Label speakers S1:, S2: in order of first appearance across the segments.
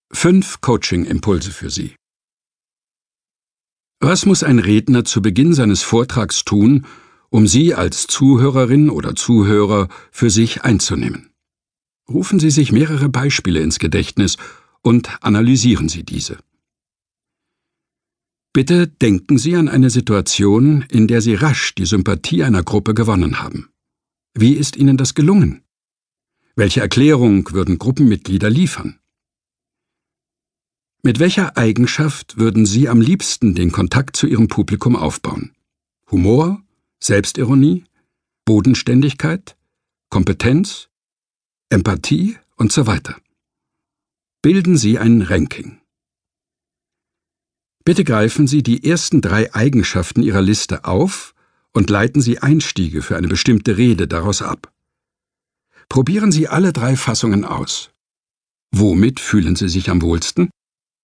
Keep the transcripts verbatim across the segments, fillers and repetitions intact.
S1: Fünf Coaching-Impulse für Sie. Was muss ein Redner zu Beginn seines Vortrags tun, um Sie als Zuhörerin oder Zuhörer für sich einzunehmen? Rufen Sie sich mehrere Beispiele ins Gedächtnis und analysieren Sie diese. Bitte denken Sie an eine Situation, in der Sie rasch die Sympathie einer Gruppe gewonnen haben. Wie ist Ihnen das gelungen? Welche Erklärung würden Gruppenmitglieder liefern? Mit welcher Eigenschaft würden Sie am liebsten den Kontakt zu Ihrem Publikum aufbauen? Humor, Selbstironie, Bodenständigkeit, Kompetenz, Empathie und so weiter. Bilden Sie ein Ranking. Bitte greifen Sie die ersten drei Eigenschaften Ihrer Liste auf und leiten Sie Einstiege für eine bestimmte Rede daraus ab. Probieren Sie alle drei Fassungen aus. Womit fühlen Sie sich am wohlsten?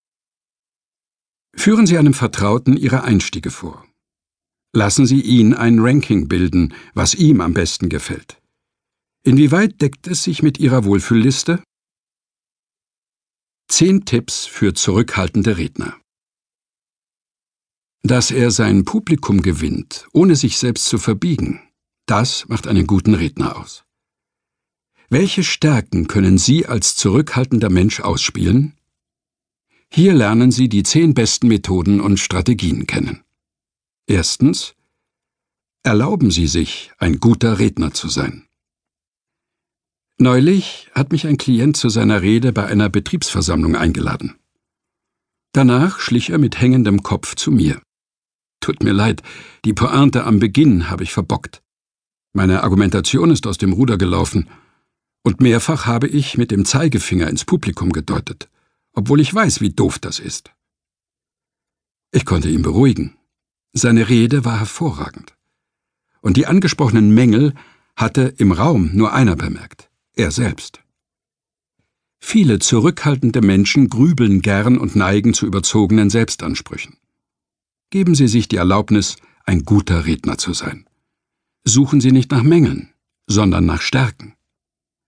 S1: Führen Sie einem Vertrauten Ihre Einstiege vor. Lassen Sie ihn ein Ranking bilden, was ihm am besten gefällt. Inwieweit deckt es sich mit Ihrer Wohlfühlliste? Zehn Tipps für zurückhaltende Redner. Dass er sein Publikum gewinnt, ohne sich selbst zu verbiegen, das macht einen guten Redner aus. Welche Stärken können Sie als zurückhaltender Mensch ausspielen? Hier lernen Sie die zehn besten Methoden und Strategien kennen. Erstens: Erlauben Sie sich, ein guter Redner zu sein. Neulich hat mich ein Klient zu seiner Rede bei einer Betriebsversammlung eingeladen. Danach schlich er mit hängendem Kopf zu mir. Tut mir leid, die Pointe am Beginn habe ich verbockt. Meine Argumentation ist aus dem Ruder gelaufen, und mehrfach habe ich mit dem Zeigefinger ins Publikum gedeutet, obwohl ich weiß, wie doof das ist. Ich konnte ihn beruhigen. Seine Rede war hervorragend. Und die angesprochenen Mängel hatte im Raum nur einer bemerkt, er selbst. Viele zurückhaltende Menschen grübeln gern und neigen zu überzogenen Selbstansprüchen. Geben Sie sich die Erlaubnis, ein guter Redner zu sein. Suchen Sie nicht nach Mängeln, sondern nach Stärken.